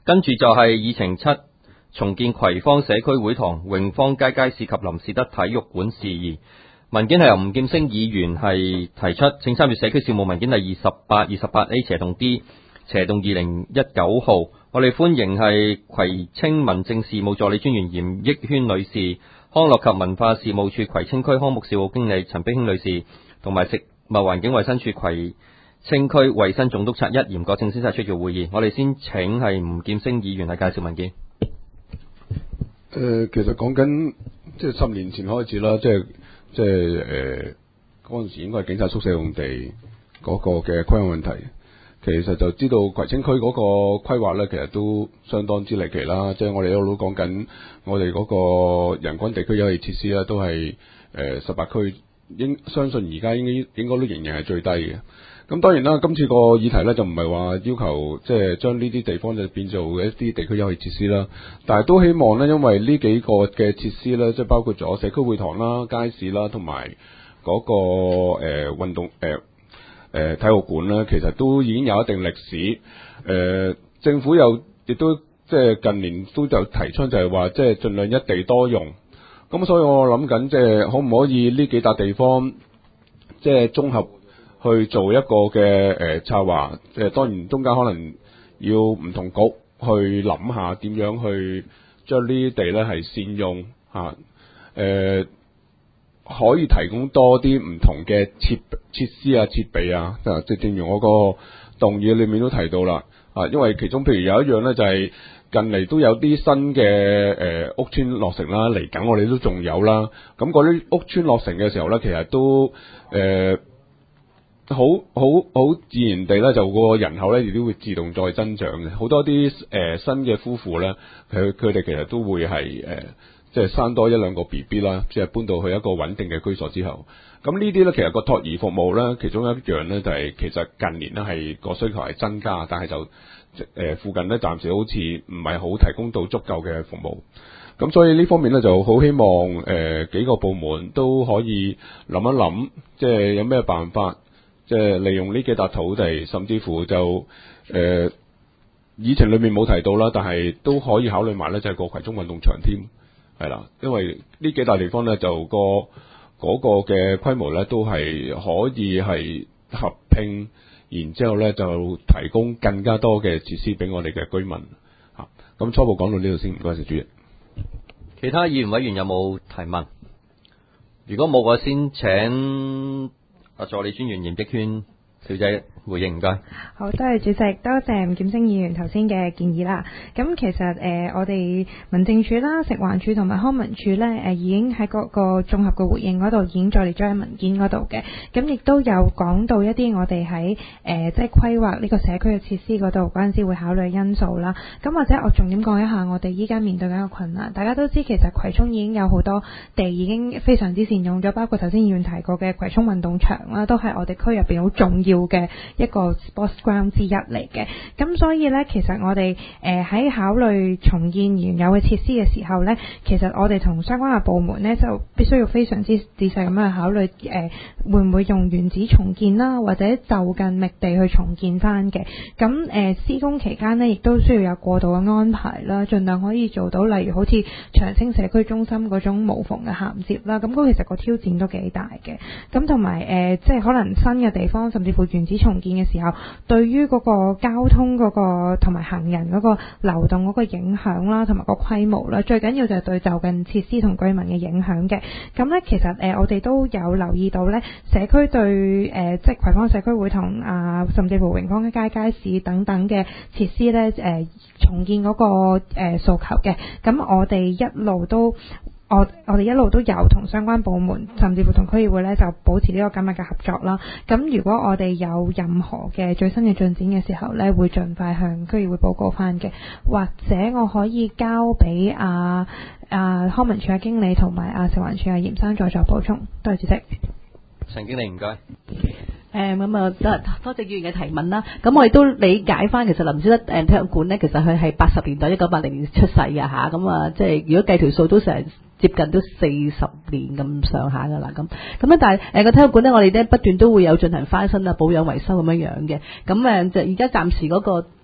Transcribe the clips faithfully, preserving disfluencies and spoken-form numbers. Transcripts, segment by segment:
跟住就係議程七，重建葵芳社區會堂、榮芳街街市及林士德體育館事宜。文件係由吳劍星議員係提出，請參閱社區事務文件第二十八、二十八 A 斜洞 D 斜洞二零一九號。我哋歡迎係葵青民政事務助理專員嚴益軒女士、康樂及文化事務處葵青區康目事務經理陳碧卿女士，同埋食物環境衛生署葵青區衛生總督察一嚴國正先生出席會議。我哋先請係吳劍星議員係介紹文件。 誒、呃，其實講緊即係十年前開始啦，即係即係誒嗰陣時應該係警察宿舍用地嗰個嘅規劃問題。其實就知道葵青區嗰個規劃咧，其實都相當之離奇啦。即係我哋一路都講緊，我哋嗰個人均地區休憩設施咧，都係誒十八區，應相信而家應該應該都仍然係最低嘅。咁當然啦，今次個議題咧就唔係話要求即係將呢啲地方就變做一啲地區休憩設施啦，但係都希望咧，因為呢幾個嘅設施咧，即係包括咗社區會堂啦、街市啦，同埋嗰個誒、呃、運動誒。呃誒、呃，體育館咧，其實都已經有一定歷史。誒、呃，政府又亦都即係近年都有提出就係話，即係盡量一地多用。咁所以我諗緊，即係可唔可以呢幾笪地方，即係綜合去做一個嘅誒策劃。誒、呃，當然中間可能要唔同局去諗下點樣去將呢啲地咧係善用吓。誒、啊。呃可以提供多啲唔同嘅設設施啊、設備啊，即係正如我個動議裏面都提到啦。啊，因為其中譬如有一樣咧，就係近嚟都有啲新嘅誒、呃、屋邨落成啦，嚟緊我哋都仲有啦。咁嗰啲屋邨落成嘅時候咧，其實都誒好好好自然地咧，就個人口咧亦都會自動再增長嘅。好多啲誒、呃、新嘅夫婦咧，佢佢哋其實都會係誒。呃即係生多一兩個 B B 啦，即係搬到去一個穩定嘅居所之後，咁呢啲咧其實個托兒服務咧，其中一樣咧就係、是、其實近年咧係個需求係增加，但係就誒、呃、附近咧暫時好似唔係好提供到足夠嘅服務，咁所以呢方面咧就好希望誒、呃、幾個部門都可以諗一諗，即係有咩辦法，即係利用呢幾笪土地，甚至乎就誒。呃議程裏面冇提到啦，但係都可以考慮埋咧，就係個葵涌運動場添。係啦，因為呢幾大地方咧，就個嗰個嘅規模咧，都係可以係合併，然之後咧就提供更加多嘅設施俾我哋嘅居民嚇。咁初步講到呢度先，唔該曬主席。 其他議員委員有冇提問？如果冇，我先請阿助理專員嚴碧軒小姐回應，唔該。 好，多謝主席，多謝吳劍星議員頭先嘅建議啦。咁其實誒、呃，我哋民政處啦、食環署同埋康文署咧，誒、呃、已經喺嗰個綜合嘅回應嗰度已經再列咗喺文件嗰度嘅。咁亦都有講到一啲我哋喺誒即係規劃呢個社區嘅設施嗰度嗰陣時會考慮因素啦。咁或者我重點講一下我哋依家面對緊嘅困難。大家都知其實葵涌已經有好多地已經非常之善用咗，包括頭先議員提過嘅葵涌運動場啦，都係我哋區入邊好重要嘅一個 sports ground 之一嚟嘅。咁所以呢，其實我哋誒喺考慮重建原有嘅設施嘅時候呢，其實我哋同相關嘅部門呢，就必須要非常之仔細咁樣去考慮誒、呃、會唔會用原址重建啦，或者就近覓地去重建翻嘅。咁誒、呃、施工期間呢，亦都需要有過渡嘅安排啦，盡量可以做到，例如好似長青社區中心嗰種無縫嘅銜接啦。咁嗰其實個挑戰都幾大嘅。咁同埋誒即係可能新嘅地方，甚至乎原址重建嘅時候，對於嗰個交通嗰個同埋行人嗰個流動嗰個影響啦，同埋個規模啦，最緊要就係對就近設施同居民嘅影響嘅。咁咧，其實誒、呃、我哋都有留意到咧，社區對誒、呃、即係葵芳社區會堂啊，甚至乎榮芳街街市等等嘅設施咧，誒、呃、重建嗰、嗰個誒、呃、訴求嘅。咁我哋一路都。我我哋一路都有同相關部門，甚至乎同區議會咧，就保持呢個緊密嘅合作啦。咁如果我哋有任何嘅最新嘅進展嘅時候咧，會盡快向區議會報告翻嘅。或者我可以交俾阿阿康文署嘅經理同埋阿食環署嘅嚴生再作補充。多謝主席。 陳經理唔該。 誒咁啊，多多謝議員嘅提問啦。咁我亦都理解翻，其實林士德誒體育館咧，其實佢係八十年代一九八零年出世嘅嚇。咁啊，即係如果計條數都成接近都四十年咁上下噶啦。咁咁咧，但係誒個體育館咧，我哋咧不斷都會有進行翻新啊、保養維修咁樣樣嘅。咁誒就而家暫時嗰個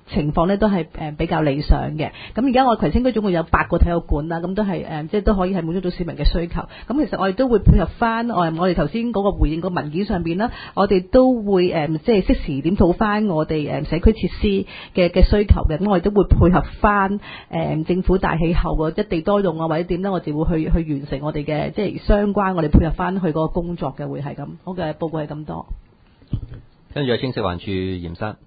情況咧都係誒比較理想嘅。咁而家我葵青區總共有八個體育館啦，咁都係誒即係都可以係滿足到市民嘅需求。咁其實我哋都會配合翻我我哋頭先嗰個回應個文件上邊啦，我哋都會誒即係適時檢討翻我哋誒社區設施嘅嘅需求嘅。咁我哋都會配合翻誒政府大氣候嘅一地多用啊，或者點咧，我哋會去去完成我哋嘅即係相關，我哋配合翻去嗰個工作嘅會係咁。我嘅報告係咁多。 跟住有青食環署嚴生。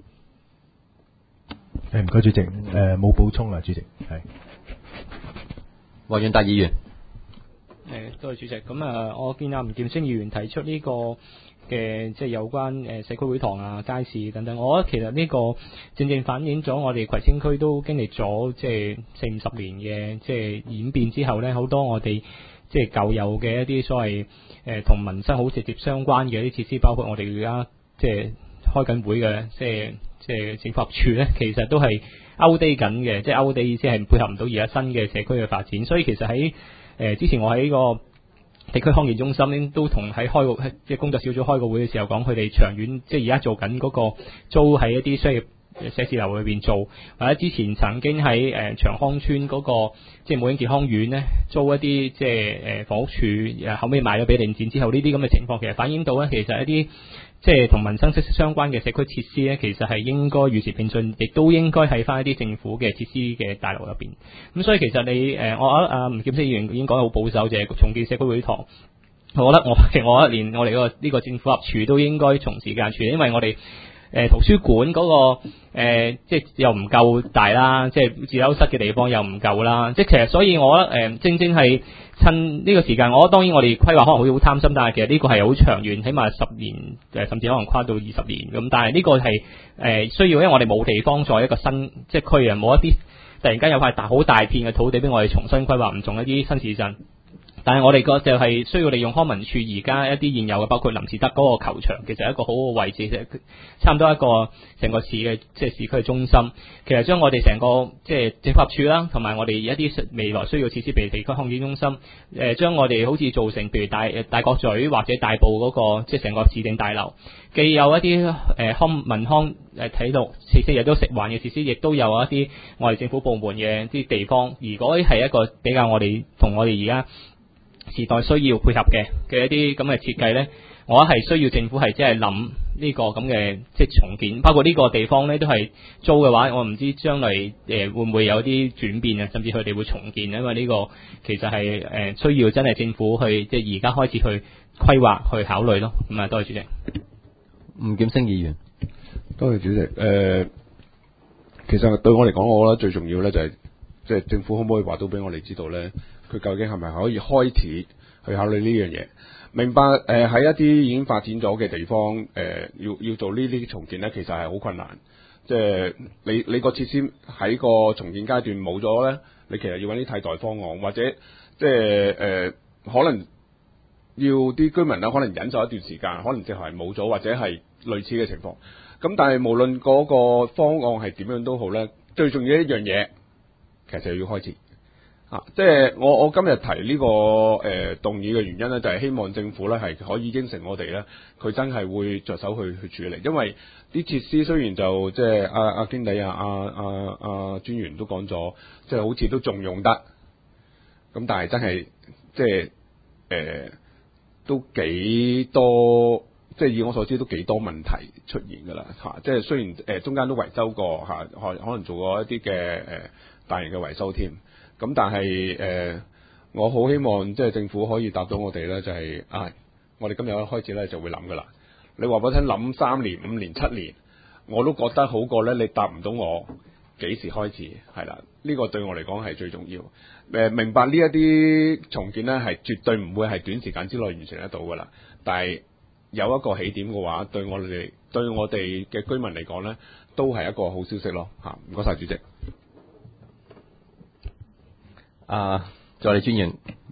誒唔該主席，誒冇補充啦，主席係。 黃遠達議員。 誒多謝主席。咁啊，我見阿吳劍星議員提出呢個嘅即係有關誒社區會堂啊、街市等等，我覺得其實呢個正正反映咗我哋葵青區都經歷咗即係四五十年嘅即係演變之後咧，好多我哋即係舊有嘅一啲所謂誒同民生好直接相關嘅一啲設施，包括我哋而家即係開緊會嘅即係。即係政府合署咧，其實都係 outdate 緊嘅，即係 outdate 意思係配合唔到而家新嘅社區嘅發展。所以其實喺誒、呃、之前我喺個地區康健中心都同喺開個即係工作小組開個會嘅時候講，佢哋長遠即係而家做緊嗰個租喺一啲商業寫字樓裏邊做，或者之前曾經喺誒、呃、長康村嗰、那個即係母嬰健康院咧租一啲即係誒房屋署誒後尾賣咗俾領展之後，呢啲咁嘅情況其實反映到咧，其實一啲即係同民生息息相關嘅社區設施咧，其實係應該與時並進，亦都應該喺翻一啲政府嘅設施嘅大樓入邊。咁所以其實你誒、呃，我覺得阿吳劍星議員已經講得好保守，就係、是、重建社區會堂。我覺得我其實我覺得連我哋嗰個呢個政府合署都應該從時間處理，因為我哋誒、呃、圖書館嗰、那個、呃、即係又唔夠大啦，即係自修室嘅地方又唔夠啦，即係其實所以我覺得誒、呃、正正係。趁呢個時間，我覺得當然我哋規劃可能好似好貪心，但係其實呢個係好長遠，起碼十年誒，甚至可能跨到二十年咁。但係呢個係誒、呃、需要，因為我哋冇地方再一個新即係區啊，冇一啲突然間有塊大好大片嘅土地俾我哋重新規劃，唔同一啲新市鎮。但係我哋個就係需要利用康文署而家一啲現有嘅，包括林士德嗰個球場，其實係一個好好嘅位置，差唔多一個成個市嘅即係市區嘅中心。其實將我哋成個即係政府合署啦，同埋我哋一啲未來需要設施，譬如地區康健中心，誒、呃、將我哋好似做成譬如大大角咀或者大埔嗰、那個即係成個市政大樓，既有一啲誒康民康誒體育設施，亦都食環嘅設施，亦都有一啲我哋政府部門嘅啲地方。如果係一個比較我哋同我哋而家時代需要配合嘅嘅一啲咁嘅設計呢，我係需要政府係即係諗呢個咁嘅即係重建，包括呢個地方呢都係租嘅話，我唔知將來誒、呃、會唔會有啲轉變啊，甚至佢哋會重建，因為呢個其實係誒、呃、需要真係政府去即係而家開始去規劃去考慮咯。咁啊，多謝主席。 吳劍星議員， 多謝主席。誒、呃，其實對我嚟講，我覺得最重要呢就係即係政府可唔可以話到俾我哋知道呢？佢究竟係咪可以開始去考慮呢樣嘢？明白誒，喺、呃、一啲已經發展咗嘅地方，誒、呃、要要做呢啲重建咧，其實係好困難。即係你你個設施喺個重建階段冇咗咧，你其實要揾啲替代方案，或者即係誒、呃、可能要啲居民咧，可能忍受一段時間，可能直頭係冇咗，或者係類似嘅情況。咁但係無論嗰個方案係點樣都好咧，最重要一樣嘢，其實要開始。啊！即係我我今日提呢、這個誒、呃、動議嘅原因咧，就係、是、希望政府咧係可以應承我哋咧，佢真係會着手去去處理。因為啲設施雖然就即係阿阿經理啊、阿阿阿專員都講咗，即係好似都仲用得，咁但係真係即係誒、呃、都幾多，即係以我所知都幾多問題出現㗎啦嚇。即係雖然誒、呃、中間都維修過嚇，可、啊、可能做過一啲嘅誒大型嘅維修添。咁但係誒、呃，我好希望即係政府可以答到我哋咧，就係、是、啊，我哋今日一開始咧就會諗噶啦。你話俾我聽諗三年、五年、七年，我都覺得好過咧。你答唔到我幾時開始係啦？呢、這個對我嚟講係最重要。誒、呃，明白呢一啲重建咧係絕對唔會係短時間之內完成得到噶啦。但係有一個起點嘅話，對我哋對我哋嘅居民嚟講咧，都係一個好消息咯。嚇，唔該晒主席。 啊，助理專員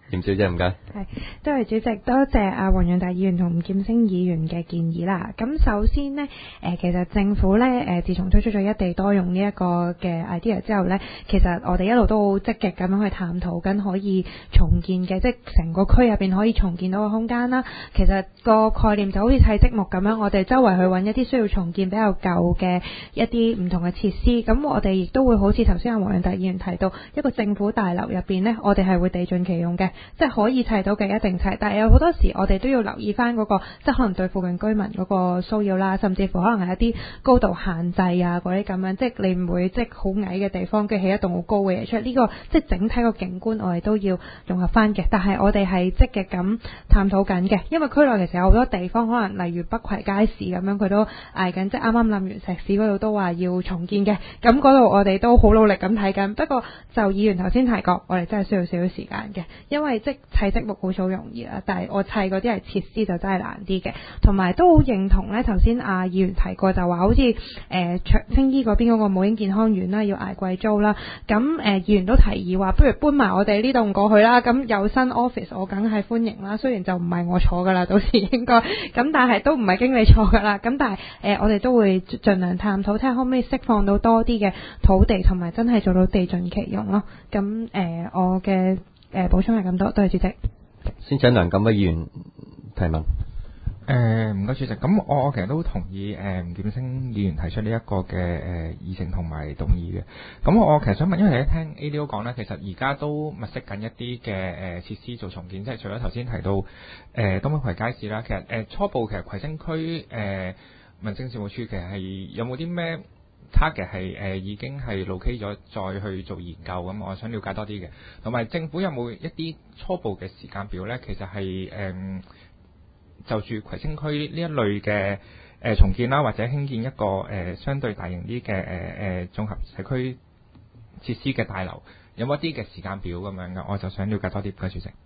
嚴小姐唔該。 係，多謝主席，多謝阿黃潤達議員同吳劍星議員嘅建議啦。咁首先呢，誒、呃、其實政府咧誒、呃、自從推出咗一地多用呢一個嘅 idea 之後咧，其實我哋一路都好積極咁樣去探討緊可以重建嘅，即係成個區入邊可以重建到嘅空間啦。其實個概念就好似砌積木咁樣，我哋周圍去揾一啲需要重建比較舊嘅一啲唔同嘅設施。咁我哋亦都會好似頭先阿黃潤達議員提到，一個政府大樓入邊呢，我哋係會地盡其用嘅。即係可以砌到嘅一定砌，但係有好多時我哋都要留意翻嗰個，即係可能對附近居民嗰個騷擾啦，甚至乎可能係一啲高度限制啊嗰啲咁樣，即係你唔會即係好矮嘅地方，跟住起一棟好高嘅嘢出嚟。呢個即係整體個景觀，我哋都要融合翻嘅。但係我哋係積極咁探討緊嘅，因為區內其實有好多地方，可能例如北葵街市咁樣，佢都嗌緊，即係啱啱冧完石屎嗰度都話要重建嘅。咁嗰度我哋都好努力咁睇緊。不過就議員頭先提過，我哋真係需要少少時間嘅，因為即砌積木好似好容易啦，但係我砌嗰啲係設施就真係難啲嘅。同埋都好認同咧，頭先阿議員提過就話好似誒長青衣嗰邊嗰個母嬰健康院啦，要捱貴租啦。咁誒、呃、議員都提議話，不如搬埋我哋呢棟過去啦。咁有新 office， 我梗係歡迎啦。雖然就唔係我坐噶啦，到時應該咁，但係都唔係經理坐噶啦。咁但係誒、呃、我哋都會盡量探討，睇下可唔可以釋放到多啲嘅土地，同埋真係做到地盡其用咯。咁誒、呃、我嘅誒補充係咁多，多謝主席。 先請梁錦威議員提問。 誒唔該主席，咁我我其實都同意誒吳劍星議員提出呢一個嘅誒議程同埋動議嘅。咁我其實想問，因為你聽 A D O 講咧，其實而家都物色緊一啲嘅誒設施做重建，即係除咗頭先提到誒、呃、東北葵街市啦，其實誒、呃、初步其實葵青區誒、呃、民政事務處其實係有冇啲咩 target 係誒已經係 locate 咗再去做研究咁，我想了解多啲嘅。同埋政府有冇一啲初步嘅時間表咧？其實係誒。呃就住葵青區呢一類嘅誒、呃、重建啦，或者興建一個誒、呃、相對大型啲嘅誒誒綜合社區設施嘅大樓，有冇一啲嘅時間表咁樣嘅？我就想了解多啲，唔該主席。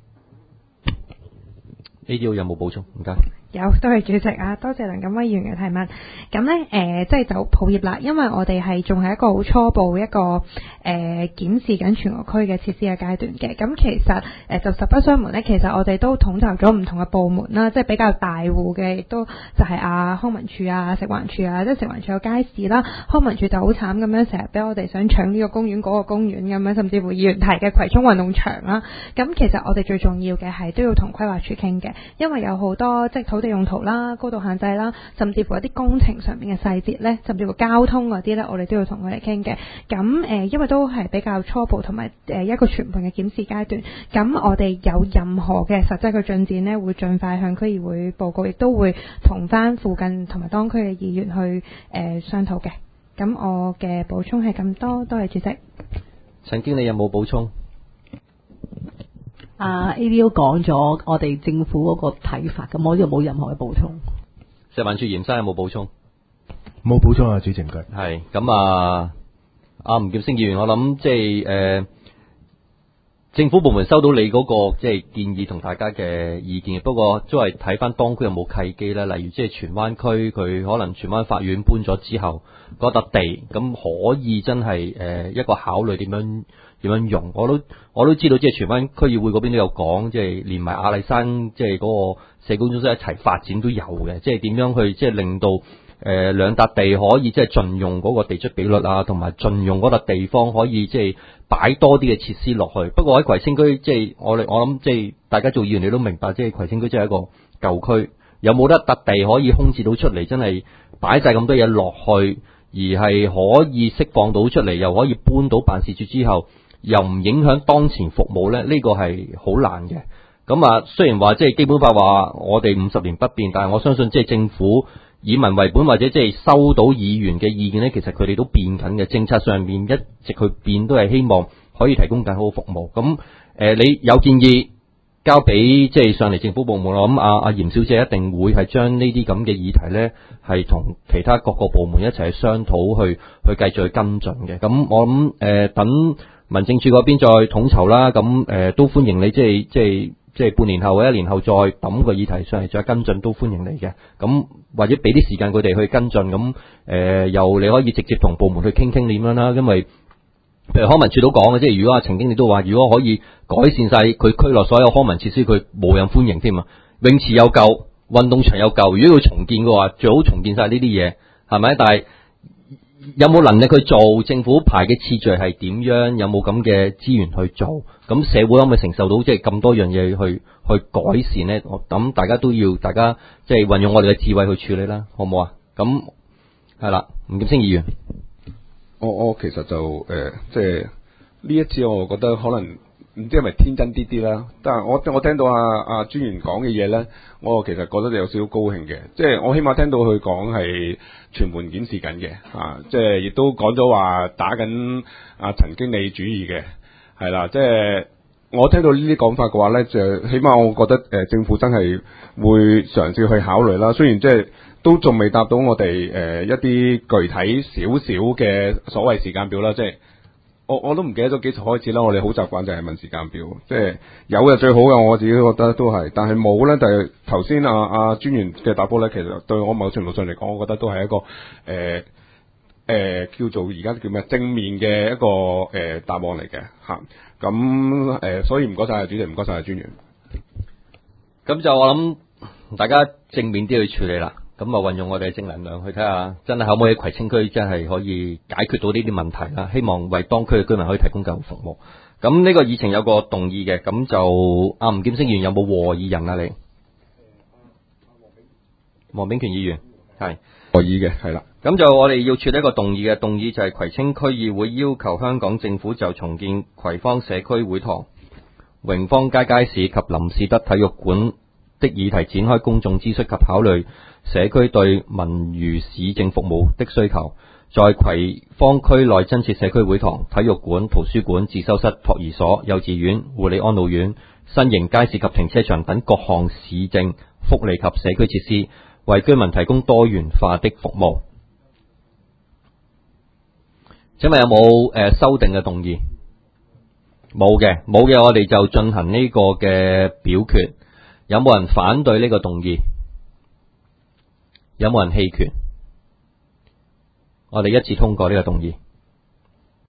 A D O 有冇補充？唔該。 有，多謝主席啊，多謝梁錦威議員嘅提問。咁呢，誒、呃，即係就抱歉啦，因為我哋係仲係一個好初步一個誒、呃、檢視緊全個區嘅設施嘅階段嘅。咁其實誒、呃、就實不相瞞呢，其實我哋都統籌咗唔同嘅部門啦，即係比較大戶嘅，亦都就係啊康文署啊、食環署啊，即係食環署有街市啦，康文署就好慘咁樣，成日俾我哋想搶呢個公園嗰個公園咁樣，甚至乎議員提嘅葵涌運動場啦。咁其實我哋最重要嘅係都要同規劃署傾嘅，因為有好多即係土地用途啦、高度限制啦，甚至乎一啲工程上面嘅細節咧，甚至乎交通嗰啲咧，我哋都要同佢哋傾嘅。咁誒、呃，因為都係比較初步同埋誒一個全盤嘅檢視階段。咁我哋有任何嘅實質嘅進展咧，會盡快向區議會報告，亦都會同翻附近同埋當區嘅議員去誒、呃、商討嘅。咁我嘅補充係咁多，多謝主席。 陳經理有冇補充？ 啊 A D O 講咗我哋政府嗰個睇法，咁我呢度冇任何嘅補充。 食環署嚴生有冇補充？ 冇補充啊，主席唔該。 係咁啊，阿吳劍星議員，我諗即係誒，政府部門收到你嗰、那個即係建議同大家嘅意見，不過都係睇翻當區有冇契機啦。例如即係荃灣區，佢可能荃灣法院搬咗之後嗰笪地，咁可以真係誒、呃、一個考慮點樣。點樣用？我都我都知道，即係荃灣區議會嗰邊都有講，即係連埋亞麗山即係嗰個社工中心一齊發展都有嘅。即係點樣去即係令到誒、呃、兩笪地可以即係盡用嗰個地積比率啊，同埋盡用嗰笪地方可以即係擺多啲嘅設施落去。不過喺葵青區，即係我哋我諗即係大家做議員你都明白，即係葵青區即係一個舊區，有冇得笪地可以空置到出嚟，真係擺晒咁多嘢落去，而係可以釋放到出嚟，又可以搬到辦事處之後，又唔影響當前服務咧，呢、這個係好難嘅。咁啊，雖然話即係基本法話我哋五十年不變，但係我相信即係政府以民為本，或者即係收到議員嘅意見咧，其實佢哋都變緊嘅。政策上面一直去變，都係希望可以提供更好嘅服務。咁誒、呃，你有建議交俾即係上嚟政府部門，我諗阿阿嚴小姐一定會係將呢啲咁嘅議題咧，係同其他各個部門一齊去商討，去去繼續去跟進嘅。咁我諗誒、呃、等。民政處嗰邊再統籌啦，咁誒、呃、都歡迎你，即係即係即係半年後或者一年後再抌個議題上嚟再跟進，都歡迎你嘅。咁或者俾啲時間佢哋去跟進，咁誒、呃、又你可以直接同部門去傾傾點樣啦。因為譬如康文署都講嘅，即係如果阿陳經理都話，如果可以改善晒佢區內所有康文設施，佢無人歡迎添啊！泳池有夠，運動場有夠，如果要重建嘅話，最好重建晒呢啲嘢，係咪？但係有冇能力去做？政府排嘅次序係點樣？有冇咁嘅資源去做？咁社會可唔可以承受到即係咁多樣嘢去去改善呢？我諗大家都要，大家即係運用我哋嘅智慧去處理啦，好唔好啊？咁係啦，吳劍星議員。 我我其實就誒、呃，即係呢一次，我覺得可能唔知係咪天真啲啲啦。但係我我聽到阿阿專員講嘅嘢咧，我其實覺得有少少高興嘅。即係我起碼聽到佢講係全盤檢視緊嘅，啊，即係亦都講咗話打緊阿陳經理主意嘅，係啦。即係我聽到呢啲講法嘅話咧，就起碼我覺得誒、呃、政府真係會嘗試去考慮啦。雖然即係。都仲未答到我哋誒、呃、一啲具體少少嘅所謂時間表啦，即係我我都唔記得咗幾時開始啦。我哋好習慣就係問時間表，即係有就最好嘅，我自己覺得都係。但係冇咧，就係頭先阿阿專員嘅答覆咧，其實對我某程度上嚟講，我覺得都係一個誒誒、呃呃、叫做而家叫咩正面嘅一個誒、呃、答案嚟嘅嚇。咁、啊、誒、呃，所以唔該晒主席，唔該晒專員。 咁就我諗大家正面啲去處理啦。咁啊，運用我哋嘅正能量去睇下，真係可唔可以葵青區真係可以解決到呢啲問題啦？希望為當區嘅居民可以提供救護服務。咁呢個議程有個動議嘅，咁就阿吳劍星議員有冇和議人啊？你黃炳權議員係和議嘅，係啦。 咁就我哋要處理一個動議嘅，動議就係葵青區議會要求香港政府就重建葵芳社區會堂、榮芳街街市及林士德體育館的議題展開公眾諮詢及考慮社區對文娛市政服務的需求，在葵芳區內增設社區會堂、體育館、圖書館、自修室、託兒所、幼稚園、護理安老院、新型街市及停車場等各項市政、福利及社區設施，為居民提供多元化的服務。請問有冇誒、呃、修訂嘅動議？冇嘅，冇嘅，我哋就進行呢個嘅表決。有冇人反對呢個動議？有冇人棄權？我哋一致通過呢個動議。